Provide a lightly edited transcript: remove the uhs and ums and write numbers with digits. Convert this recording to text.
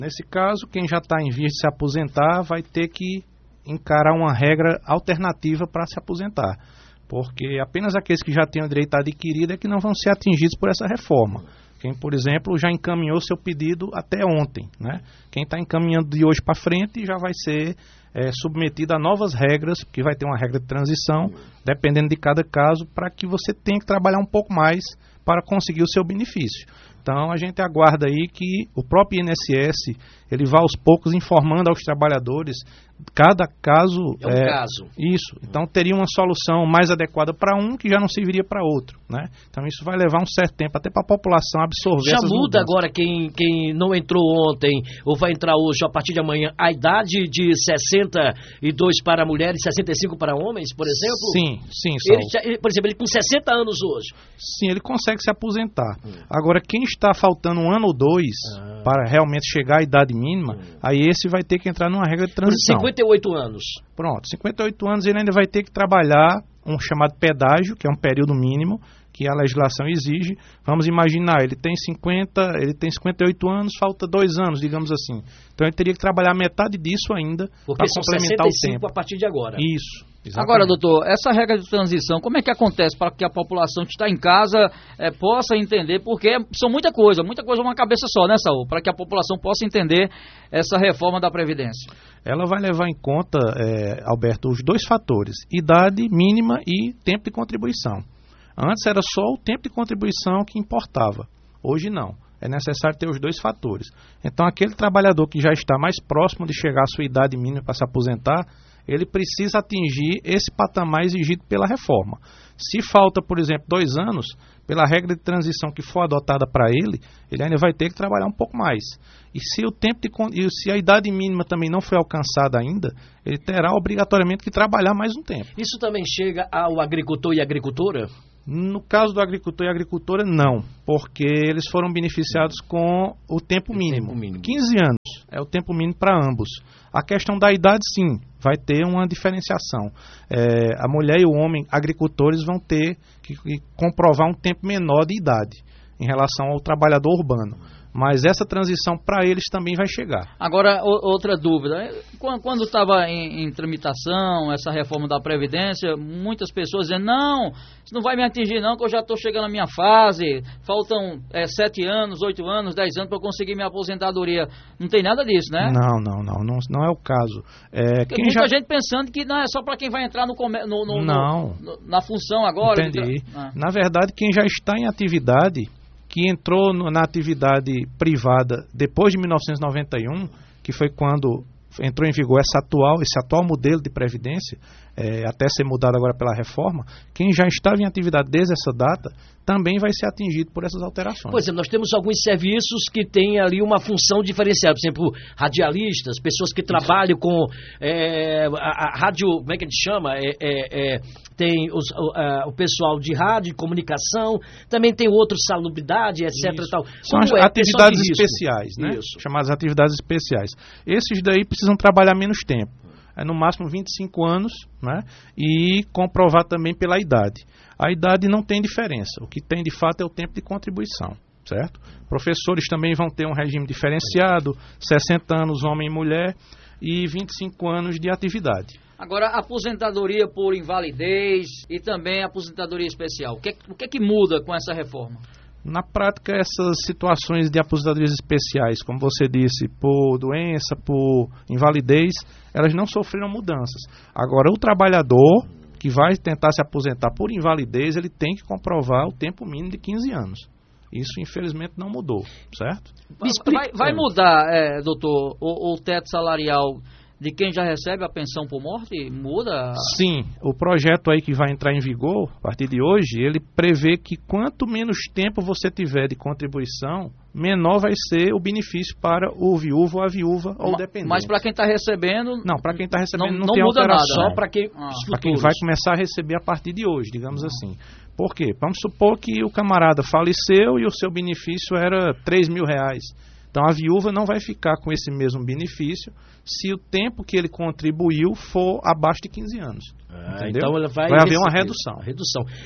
Nesse caso, quem já está em vias de se aposentar vai ter que encarar uma regra alternativa para se aposentar, porque apenas aqueles que já têm o direito adquirido é que não vão ser atingidos por essa reforma. Quem, por exemplo, já encaminhou seu pedido até ontem, né? Quem está encaminhando de hoje para frente já vai ser submetido a novas regras, porque vai ter uma regra de transição, dependendo de cada caso, para que você tenha que trabalhar um pouco mais para conseguir o seu benefício. Então, a gente aguarda aí que o próprio INSS, ele vá aos poucos informando aos trabalhadores, cada caso... É um caso. Isso. Então, teria uma solução mais adequada para um que já não serviria para outro, né? Então, isso vai levar um certo tempo até para a população absorver essas muda mudanças. Agora quem não entrou ontem ou vai entrar hoje, a partir de amanhã, a idade de 62 para mulheres e 65 para homens, por exemplo? Sim. Por exemplo, ele com 60 anos hoje. Sim, ele consegue se aposentar. Agora, quem está faltando um ano ou dois para realmente chegar à idade mínima, aí esse vai ter que entrar numa regra de transição. Por 58 anos. Pronto, 58 anos ele ainda vai ter que trabalhar um chamado pedágio, que é um período mínimo, que a legislação exige. Vamos imaginar, ele tem 58 anos, falta 2 anos, digamos assim. Então ele teria que trabalhar metade disso ainda para complementar o tempo. A partir de agora. Isso. Exatamente. Agora, doutor, essa regra de transição, como é que acontece para que a população que está em casa possa entender? Porque são muita coisa uma cabeça só, né, Saul? Para que a população possa entender essa reforma da Previdência. Ela vai levar em conta, Alberto, os dois fatores, idade mínima e tempo de contribuição. Antes era só o tempo de contribuição que importava, hoje não. É necessário ter os dois fatores. Então, aquele trabalhador que já está mais próximo de chegar à sua idade mínima para se aposentar, ele precisa atingir esse patamar exigido pela reforma. Se falta, por exemplo, 2 anos, pela regra de transição que for adotada para ele ainda vai ter que trabalhar um pouco mais. E se a idade mínima também não foi alcançada ainda, ele terá obrigatoriamente que trabalhar mais um tempo. Isso também chega ao agricultor e agricultora? No caso do agricultor e agricultora, não, porque eles foram beneficiados com o tempo mínimo. 15 anos é o tempo mínimo para ambos. A questão da idade, sim, vai ter uma diferenciação. A mulher e o homem agricultores vão ter que comprovar um tempo menor de idade em relação ao trabalhador urbano. Mas essa transição para eles também vai chegar. Agora, outra dúvida. Quando estava em tramitação essa reforma da Previdência, muitas pessoas dizendo, não, isso não vai me atingir não, que eu já estou chegando na minha fase, faltam 7 anos, 8 anos, 10 anos para eu conseguir minha aposentadoria. Não tem nada disso, né? Não é o caso. Tem muita gente pensando que não é só para quem vai entrar na função agora. Entendi. Na verdade, quem já está em atividade, que entrou na atividade privada depois de 1991, que foi quando entrou em vigor esse atual modelo de previdência, até ser mudado agora pela reforma, quem já estava em atividade desde essa data também vai ser atingido por essas alterações. Por exemplo, nós temos alguns serviços que têm ali uma função diferenciada, por exemplo, radialistas, pessoas que trabalham com a rádio, como é que a gente chama? Tem o pessoal de rádio, comunicação, também tem outros, salubridade, etc. Tal. São as atividades especiais, né? Chamadas atividades especiais. Esses daí precisam trabalhar menos tempo. No máximo 25 anos, né? E comprovar também pela idade. A idade não tem diferença. O que tem de fato é o tempo de contribuição, certo? Professores também vão ter um regime diferenciado, 60 anos homem e mulher e 25 anos de atividade. Agora, aposentadoria por invalidez e também aposentadoria especial. O que é que muda com essa reforma? Na prática, essas situações de aposentadorias especiais, como você disse, por doença, por invalidez, elas não sofreram mudanças. Agora, o trabalhador que vai tentar se aposentar por invalidez, ele tem que comprovar o tempo mínimo de 15 anos. Isso, infelizmente, não mudou, certo? Vai mudar, doutor, o teto salarial de quem já recebe a pensão por morte? Muda? Sim, o projeto aí que vai entrar em vigor, a partir de hoje, ele prevê que quanto menos tempo você tiver de contribuição, menor vai ser o benefício para o viúvo ou a viúva ou o dependente. Mas para quem está recebendo... Não, para quem está recebendo não tem muda alteração. Nada, só para quem vai começar a receber a partir de hoje, digamos assim. Por quê? Vamos supor que o camarada faleceu e o seu benefício era R$3.000. Então, a viúva não vai ficar com esse mesmo benefício se o tempo que ele contribuiu for abaixo de 15 anos. Entendeu? Então ela vai haver uma redução.